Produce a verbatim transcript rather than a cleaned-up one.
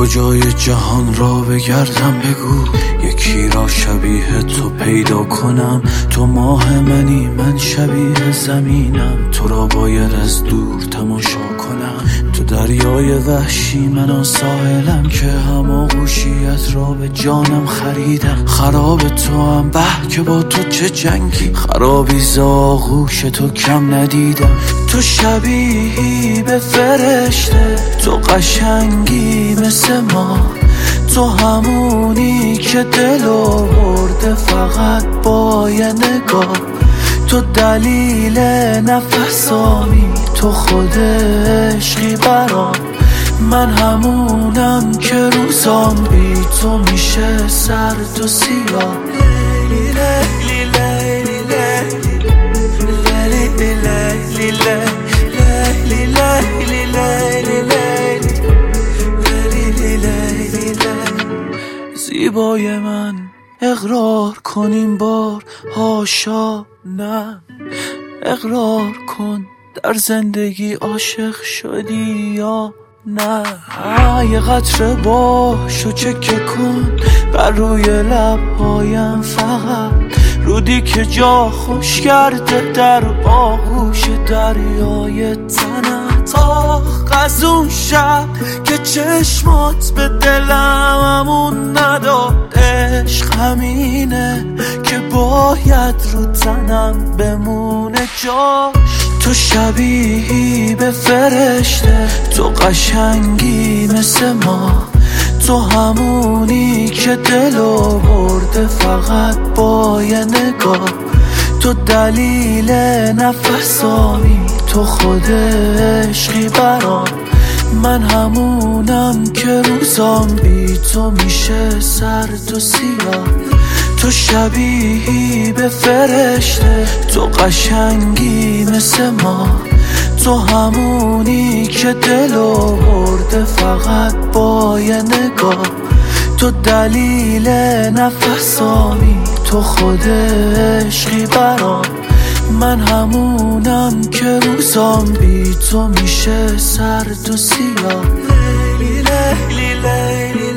کجای جهان را بگردم بگو، یکی را شبیه تو پیدا کنم. تو ماه منی من شبیه زمینم، تو را باید از دور تماشا کنم. تو دریای وحشی من ساحلم که هماغوشیت را به جانم خریدم. خراب تو هم به که با تو چه جنگی، خرابی ز آغوش تو کم ندیدم. تو شبیهی به فرشته، تو قشنگی مثل ما، تو همونی که دلو برده فقط با یه نگاه. تو دلیل نفسامی، تو خود عشقی برام. من همونم که روزام بی تو میشه سرد و سیاه. لیلی لیلی لیلی لیلی لیلی لیلی لیلی لیلی لیلی. زیبای من اقرار کنیم بار، هاشا نه. اقرار کن در زندگی عاشق شدی یا نه. یه قطره باش و چکه کن بر روی لبهایم، فقط رودی که جا خوش کرده در آغوش دریای تنت. آخ از اون شب که چشمات به دلم امون نداد. عشق همینه که باید رو تنم بمونه جاش. تو شبیهی به فرشته، تو قشنگی مثل ما، تو همونی که دلو برده فقط با یه نگاه. تو دلیل نفسامی، تو خود عشقی برام. من همونم که روزام بی تو میشه سرد و سیاه. تو شبیهی به فرشته، تو قشنگی مثل ما، تو همونی که دلو برده فقط با یه نگاه. تو دلیل نفسامی، تو خود عشقی برام. من همونم که روزام بی تو میشه سرد و سیاه. لیلی لیلی لیلی